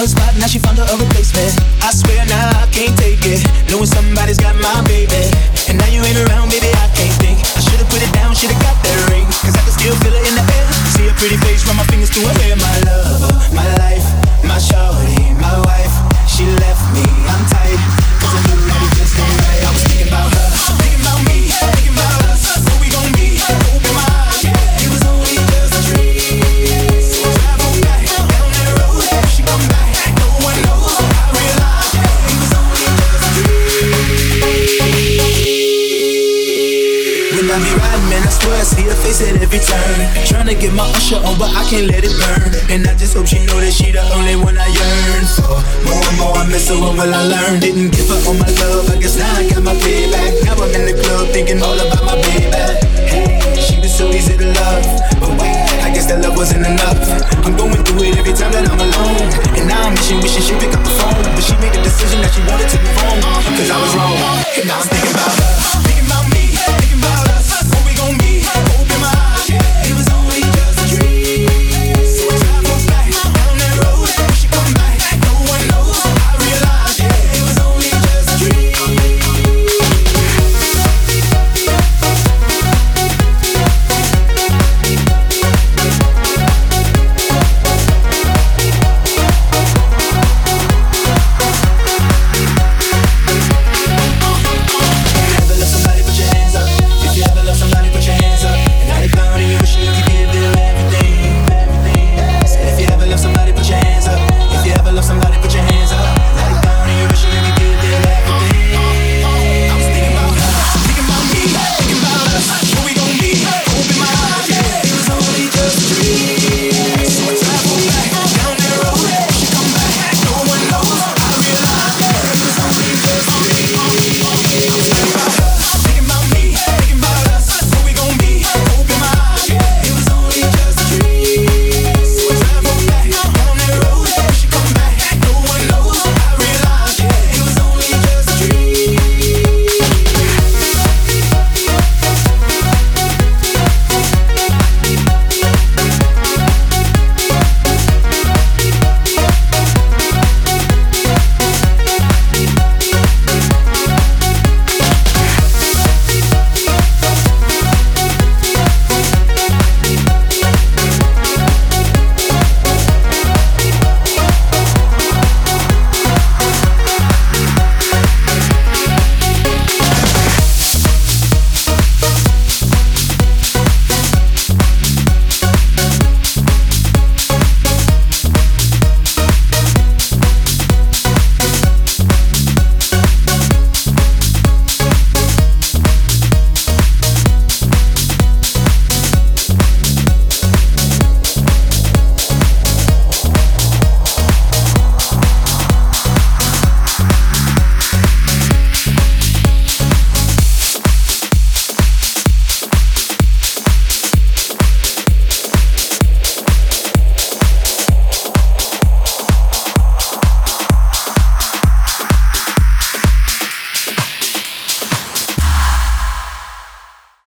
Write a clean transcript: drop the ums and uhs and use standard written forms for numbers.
one spot, now she found her a replacement. I swear now I can't take it, knowing somebody's got my baby. And now you ain't around, baby, I can't think. I should've put it down, should've got that ring, cause I can still feel it in the air. See her pretty face, run my fingers through her hair. My lover, my life, my shawty, my wife. She left me, I'm tight, cause I knew that it just ain't right. I was thinking about her, thinking about me, thinking about us, what we gon' be. Open my eyes, it was only just a dream. So drive on back, down that road, she come back, no one knows. I realized it was only just a dream. When I be riding, man, I swear I see her face at every turn. Tryna get my usher on, but I can't let it burn. And I just hope she know that she the only one I yearn for. More and more I miss her, what will I learn? Didn't give her all my love, I guess now I got my payback. Now I'm in the club thinking all about my baby. Hey, she was so easy to love, but wait, I guess that love wasn't enough. I'm going through it every time that I'm alone. And now I'm wishing she pick up the phone, but she made the decision that she wanted to move on, cause I was wrong, and now I'm